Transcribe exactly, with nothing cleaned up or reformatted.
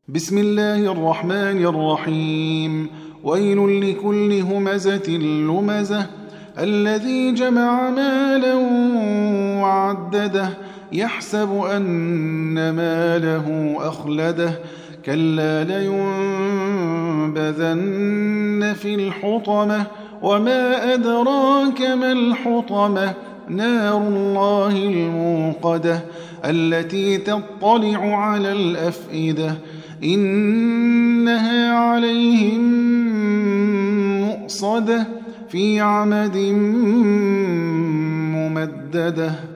بسم الله الرحمن الرحيم ويل لكل همزة لمزة الذي جمع مالا وعدده يحسب أن ماله أخلده كلا لينبذن في الحطمة وما أدراك ما الحطمة نار الله الموقدة التي تطلع على الأفئدة إنها عليهم مؤصدة في عمد ممددة.